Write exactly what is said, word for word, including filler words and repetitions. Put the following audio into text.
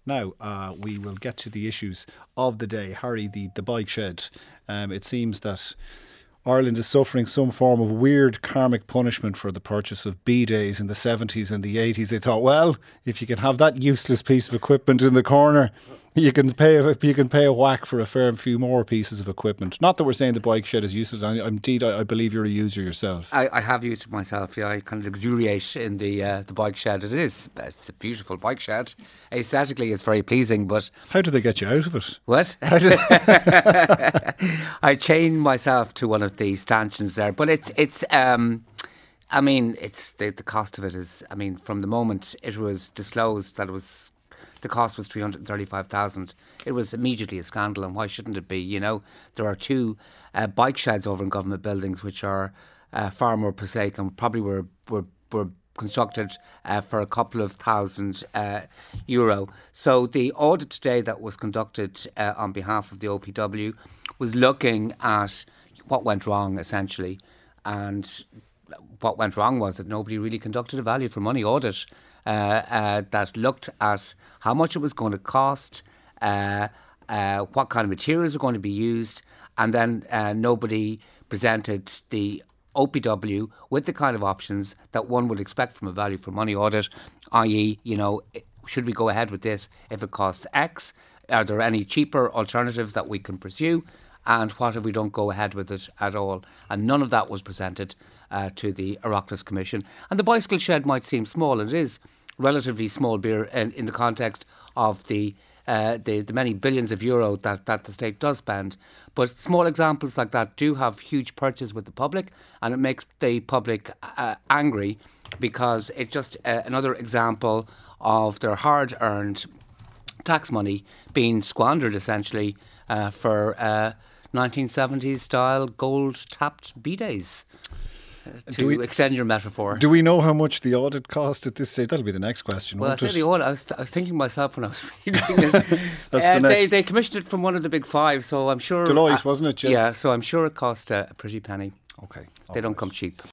Now, uh, we will get to the issues of the day. Harry, the, the bike shed. Um, it seems that Ireland is suffering some form of weird karmic punishment for the purchase of B-days in the seventies and the eighties. They thought, well, if you can have that useless piece of equipment in the corner, you can pay a, you can pay a whack for a fair few more pieces of equipment. Not that we're saying the bike shed is useless. I, indeed, I, I believe you're a user yourself. I, I have used it myself. Yeah, I kind of luxuriate in the uh, the bike shed. It is. It's a beautiful bike shed. Aesthetically, it's very pleasing. But how do they get you out of it? What? I chained myself to one of the stanchions there. But it's it's. Um, I mean, it's the, the cost of it is. I mean, from the moment it was disclosed that it was. The cost was three hundred thirty-five thousand. It was immediately a scandal, and why shouldn't it be? You know, there are two uh, bike sheds over in government buildings which are uh, far more prosaic and probably were were, were constructed uh, for a couple of thousand uh, euro. So the audit today that was conducted uh, on behalf of the O P W was looking at what went wrong, essentially, and what went wrong was that nobody really conducted a value for money audit. Uh, uh, that looked at how much it was going to cost, uh, uh, what kind of materials were going to be used, and then uh, nobody presented the O P W with the kind of options that one would expect from a value for money audit, that is, you know, should we go ahead with this if it costs X? Are there any cheaper alternatives that we can pursue? And what if we don't go ahead with it at all? And none of that was presented uh, to the Oireachtas Commission. And the bicycle shed might seem small, and it is relatively small beer in, in the context of the, uh, the the many billions of euro that, that the state does spend. But small examples like that do have huge purchase with the public, and it makes the public uh, angry because it's just uh, another example of their hard-earned tax money being squandered essentially uh, for uh, nineteen seventies style gold-tapped B-days. To we, extend your metaphor. Do we know how much the audit cost at this stage? That'll be the next question. Well, I say the audit. I was, I was thinking myself when I was reading this. That's uh, the next. They, they commissioned it from one of the big five, so I'm sure. Deloitte, uh, wasn't it? Yes. Yeah, so I'm sure it cost uh, a pretty penny. Okay. They don't right. come cheap.